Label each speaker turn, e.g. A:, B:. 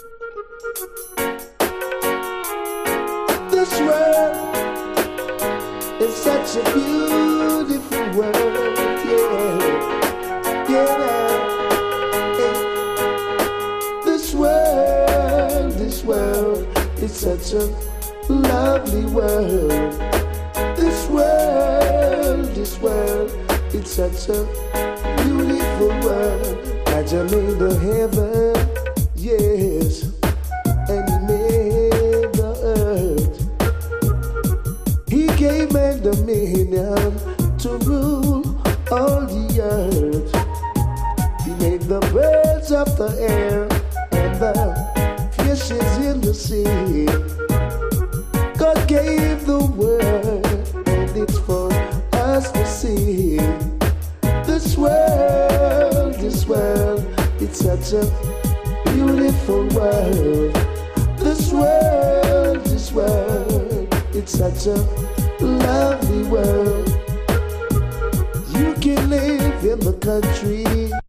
A: This world is such a beautiful world, yeah, yeah. This world is such a lovely world. This world, it's such a beautiful world. God, you made the heaven, yes, and He made the earth. He gave man dominion to rule all the earth. He made the birds of the air and the fishes in the sea. God gave the world, and it's for us to see. This world, it's such a beautiful world. This world, it's such a lovely world. You can live in the country